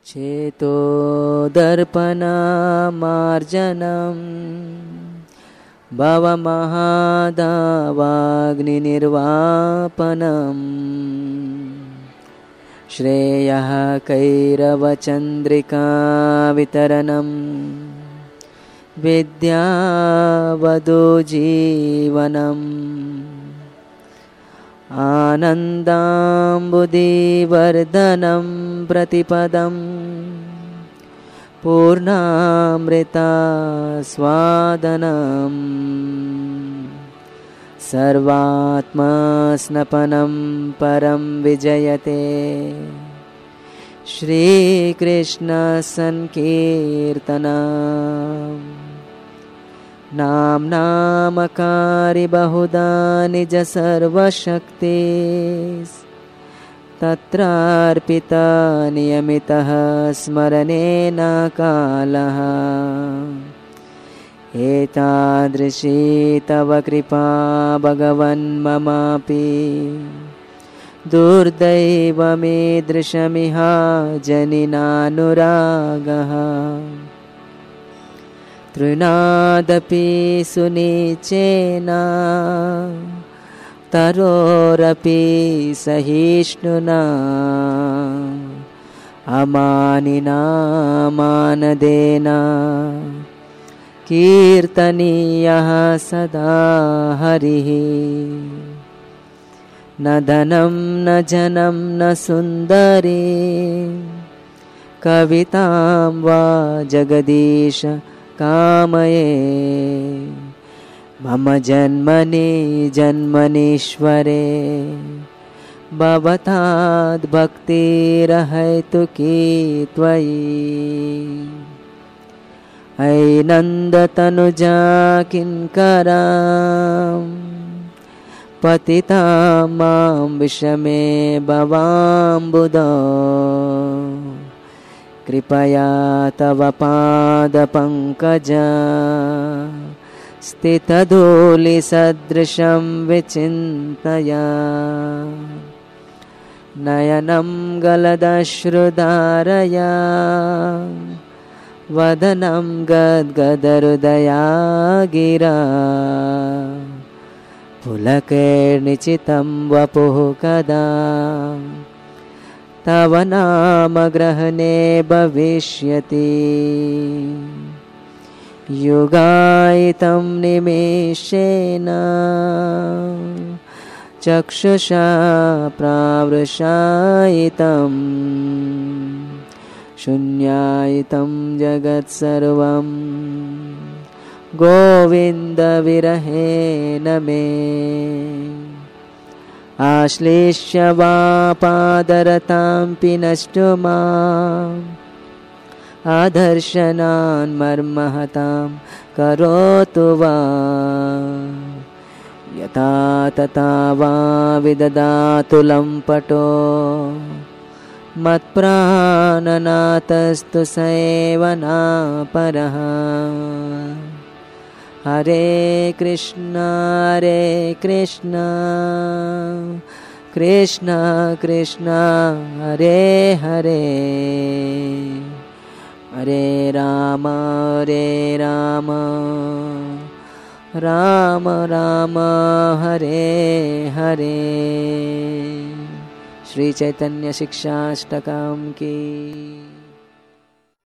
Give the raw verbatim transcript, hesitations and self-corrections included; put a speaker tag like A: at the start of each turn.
A: चेतो दर्पणमार्जनं भवमहादावाग्निनिर्वापनम् श्रेयः कैरवचन्द्रिका वितरणं विद्यावधूजीवनम् आनन्दाम्बुधिवर्धनं प्रतिपदं पूर्णामृतास्वादनम् सर्वात्मस्नपनं परं विजयते श्रीकृष्णसंकीर्तनम् नाम्नामकारि बहुधा निज सर्वशक्ति तत्रार्पिता नियमितः स्मरणेन कालः एतादृशी तव कृपा भगवन् ममापि दुर्दैवमीदृशमिह जनिनानुरागः तृणादपि सुनीचेन तरोरपि सहिष्णुना अमानिना मानदेन कीर्तनीयः सदा हरिः न धनं न जनं न सुन्दरी कवितां वा जगदीश कामये मम जन्मनि जन्मनीश्वरे भवताद्भक्तिरहैतुकी त्वयि अयि नन्दतनुजा किङ्करां पतितां मां विषमे भवाम्बुधौ कृपया तव पादपङ्कजा स्थितधूलिसदृशं विचिन्तया नयनं गलदश्रुधारया वदनं गद्गदहृदया गिरा पुलकैर्निचितं वपुः कदा तव नाम ग्रहणे भविष्यति युगायितं निमेषेण चक्षुषा प्रावृषायितं शून्यायितं जगत्सर्वं गोविन्दविरहेण मे आश्लेष्य वा पादरतां पिनष्टु माम् आदर्शनान् मर्महतां करोतु वा यथा तथा वा विददातु लम्पटो मत्प्राणनाथस्तु स एव नापरः हरे कृष्ण हरे कृष्ण कृष्ण कृष्ण हरे हरे हरे राम हरे राम राम राम हरे हरे। श्री चैतन्य शिक्षाष्टकम् की।